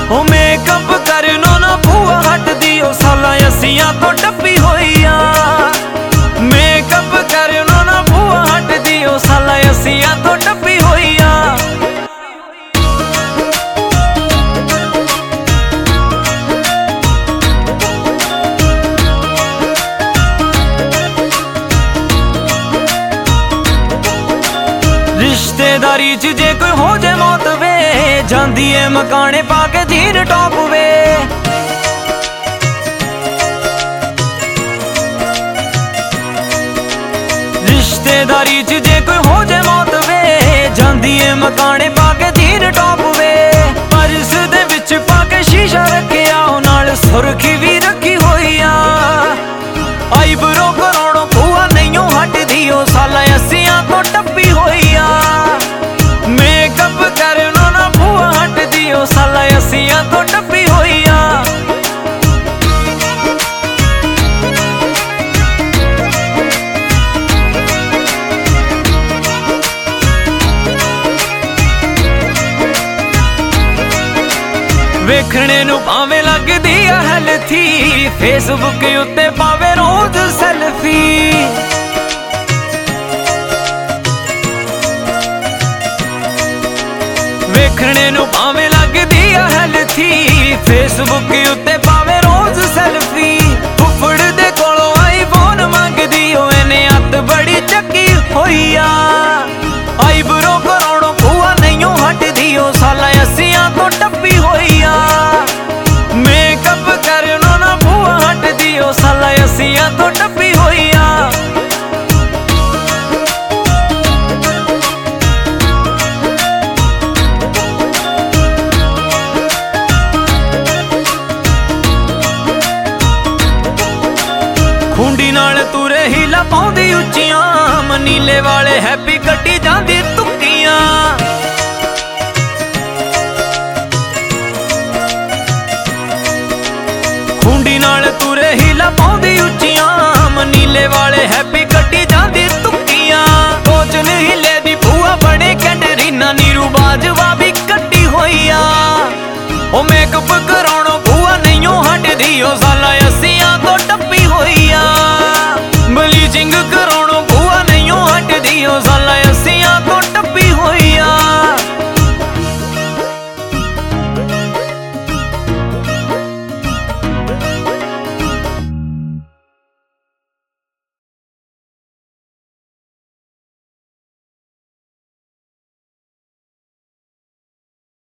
ओ makeup करनो ना भूआ हटदी ओ साला असियां तो टप्पी होई आ। मेकअप करनो ना भूआ हटदी ओ साला असियां तो टप्पी होई आ। रिश्तेदारी च जे कोई हो जाए मौत वे जांदी है मकाने पाके जीन टॉप वे। रिश्तेदारी च जे कोई हो जाए मौत वे जांदी है मकाने पाके जीन टॉप वे। पर्स दे विच पाके शीशा रखिया नाल सुर्खी भी रखी होई आ। आईब्रो करोड़ों भूआ नहीं हटदी ओ साला असियां तो टप्पी होई आ। मेकअप करनो ना भूआ हटदी ओ साला असियां तो टप्पी होई आ। वेखने नू भावे लगदी आ हेल्थी फेसबुक उत्ते पावे रोज सेल्फी। वेखने नू भावे लगदी आ हेल्थी फेसबुक उत्ते पावे रोज सेल्फी। फुफड़ दे कोलों आईफोन मंगदी ओ इहने अत बड़ी चक्की होई आ। आईब्रो करोड़ों भूआ नहीं हटदी ओ साला असियां तो टप्पी होई आ। मेकअप करनो ना भूआ हटदी ओ साला असियां तो टप्पी होई आ। खुंडी नाल तुरे हीला पाउंदी उच्चियां मनीले वाले हैप्पी कट्टी जांदी तुक्कियां। खुंडी नाल तुरे हीला पाउंदी उच्चियां मनीले वाले हैप्पी कट्टी जांदी तुक्कियां। कोचन हिले दी भूआ बड़े कैटरीना नीरू बाजवा भी कट्टी होई आ। ओ मेकअप कराउणो भूआ नहीं हटदी ओ साला असियां तो टप्पी होई आ। ब्लीचिंग